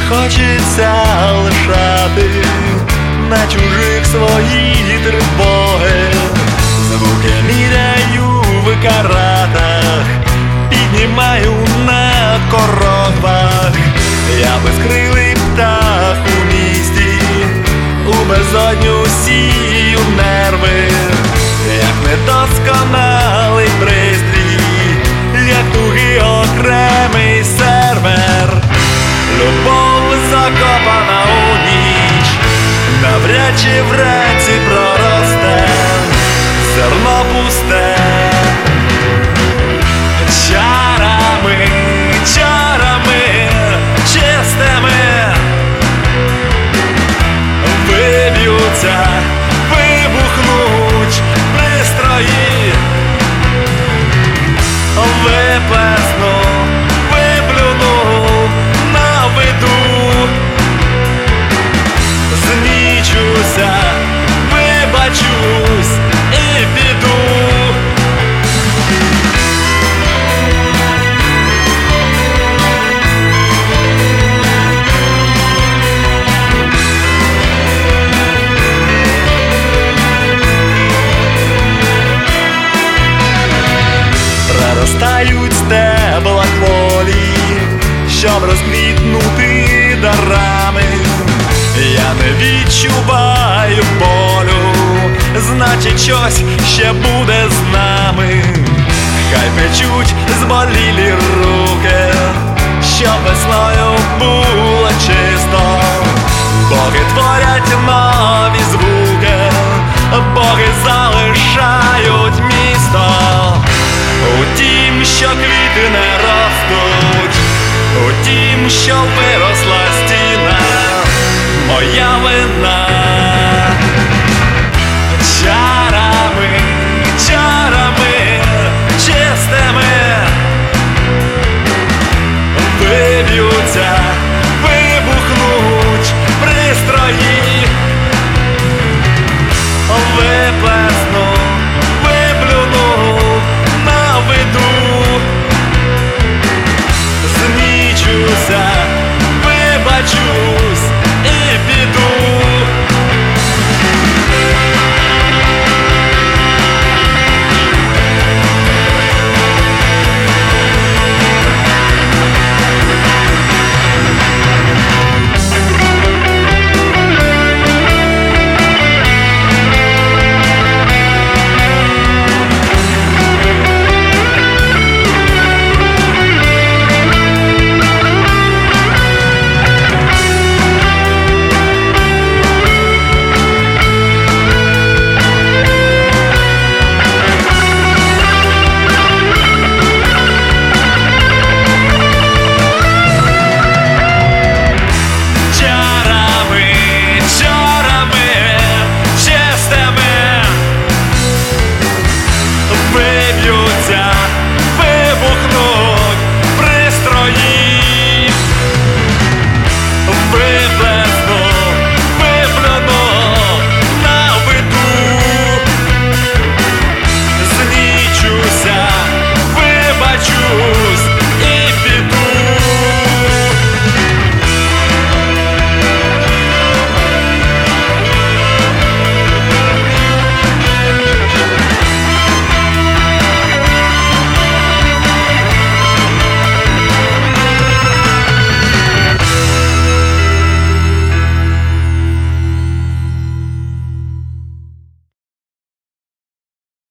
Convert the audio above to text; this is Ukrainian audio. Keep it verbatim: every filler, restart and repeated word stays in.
хочеться лишати на чужих свої тривоги. Звуки міряю в каратах, піднімаю на коровах. Я безкрилий птах у місті, у безодню сію нерви, як недосконалий пристрій, як тугий окремий сервер. Любов закопана у ніч, навряд чи вранці проросте, зерно пусте. Чарами, чарами чистими виб'ються, вибухнуть пристрої, виплесну, виплюну на виду, знічуся, вибачусь і піду. Проростають стебла кволі, щоб розквітнути дарами. Я не відчуваю болю, значить щось ще буде з нами. Хай печуть зболілі руки, щоб весною було чисто. Боги творять нові звуки, боги залишають місто. У тім, що квіти не ростуть, у тім, що виростуть